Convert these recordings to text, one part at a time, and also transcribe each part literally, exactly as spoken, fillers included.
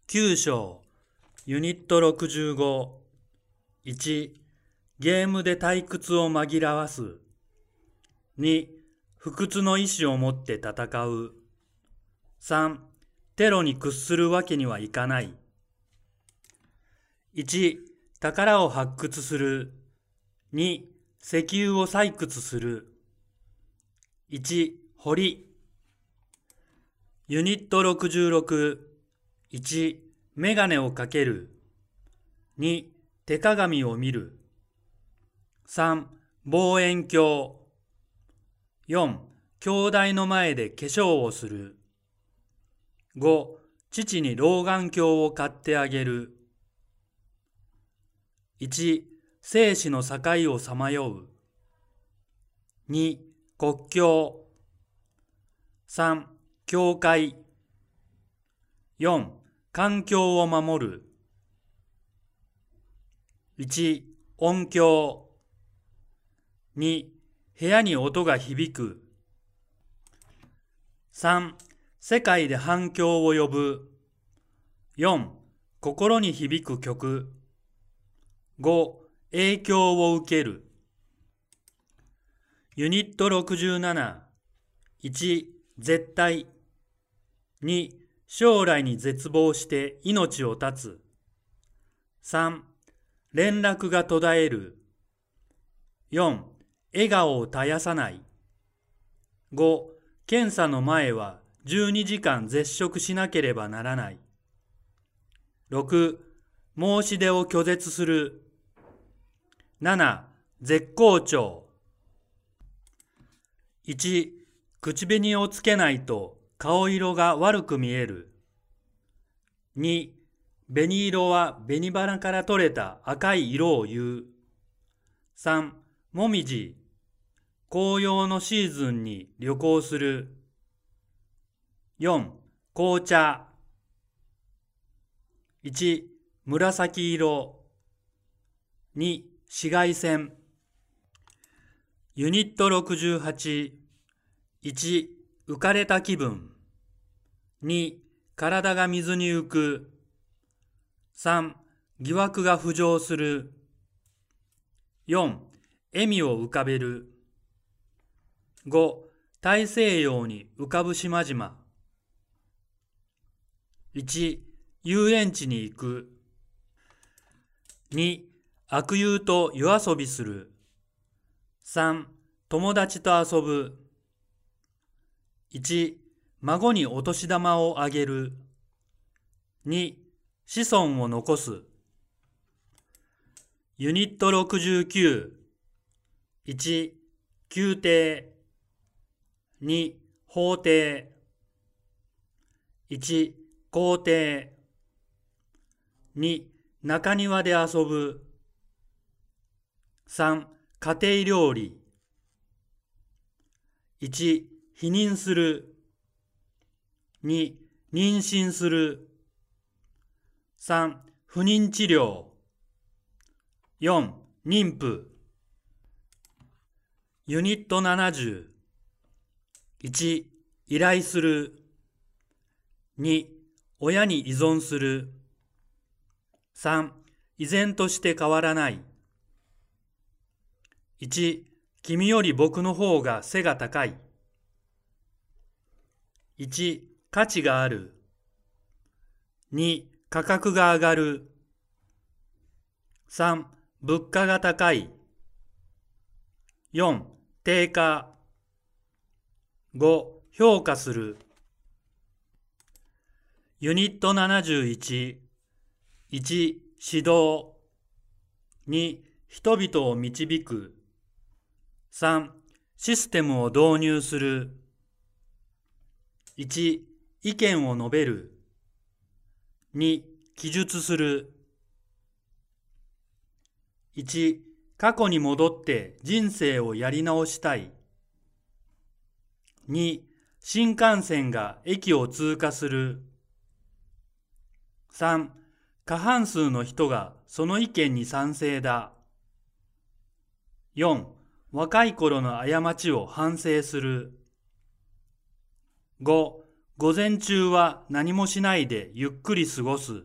きゅう章ユニットろくじゅうご。いち. ゲームで退屈を紛らわす。に. 不屈の意志を持って戦う。さん. テロに屈するわけにはいかない。いち. 宝を発掘する。に. 石油を採掘する。いち. 掘り。ユニットろくじゅうろく。いち. メガネをかける。に. 手鏡を見る。さん. 望遠鏡。よん. 兄弟の前で化粧をする。ご. 父に老眼鏡を買ってあげる。いち. 生死の境をさまよう。に. 国境。さん. 教会。よん. 環境を守る。いち. 音響。に. 部屋に音が響く。さん. 世界で反響を呼ぶ。よん. 心に響く曲。ご. 影響を受ける。ユニットろくじゅうなな。いち. 絶対。に. 将来に絶望して命を絶つ。さん. 連絡が途絶える。よん. 笑顔を絶やさない。ご. 検査の前はじゅうにじかん絶食しなければならない。ろく. 申し出を拒絶する。なな. 絶好調。いち. 口紅をつけないと顔色が悪く見える。に. 紅色は紅花から取れた赤い色を言う。さん. もみじ。紅葉のシーズンに旅行する。よん. 紅茶。いち. 紫色。に. 紫外線。ユニットろくじゅうはち。いち. 浮かれた気分。に. 体が水に浮く。さん. 疑惑が浮上する。よん. 笑みを浮かべる。ご. 大西洋に浮かぶ島々。いち. 遊園地に行く。に. 悪友と夜遊びする。さん. 友達と遊ぶ。いち. 孫にお年玉をあげる。に. 子孫を残す。ユニットろくじゅうきゅう。いち. 宮廷。に. 法廷。いち. 皇帝。に. 中庭で遊ぶ。さん. 家庭料理。いち. 否認する。に. 妊娠する。さん. 不妊治療。よん. 妊婦。ユニットななじゅう。いち. 依頼する。に. 親に依存する。さん. 依然として変わらない。いち. 君より僕の方が背が高い。いち. 価値がある。に. 価格が上がる。さん. 物価が高い。よん. 低下。ご. 評価する。ユニットななじゅういち。いち. 指導。に. 人々を導く。さん. システムを導入する。いち. 意見を述べる。に. 記述する。いち. 過去に戻って人生をやり直したい。に. 新幹線が駅を通過する。さん. 過半数の人がその意見に賛成だ。よん. 若い頃の過ちを反省する。ご. 午前中は何もしないでゆっくり過ごす。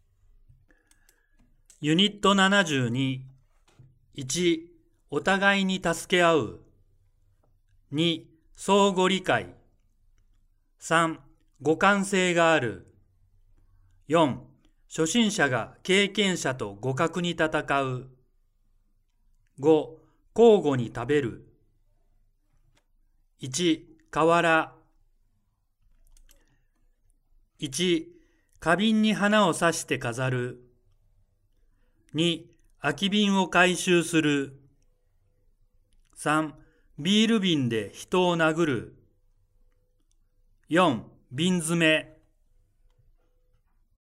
ユニットななじゅうに。いち、お互いに助け合う。に、相互理解。さん、互換性がある。よん、初心者が経験者と互角に戦う。ご、交互に食べる。いち、河原。いち、花瓶に花を挿して飾る。に、空き瓶を回収する。さん、ビール瓶で人を殴る。よん、瓶詰め。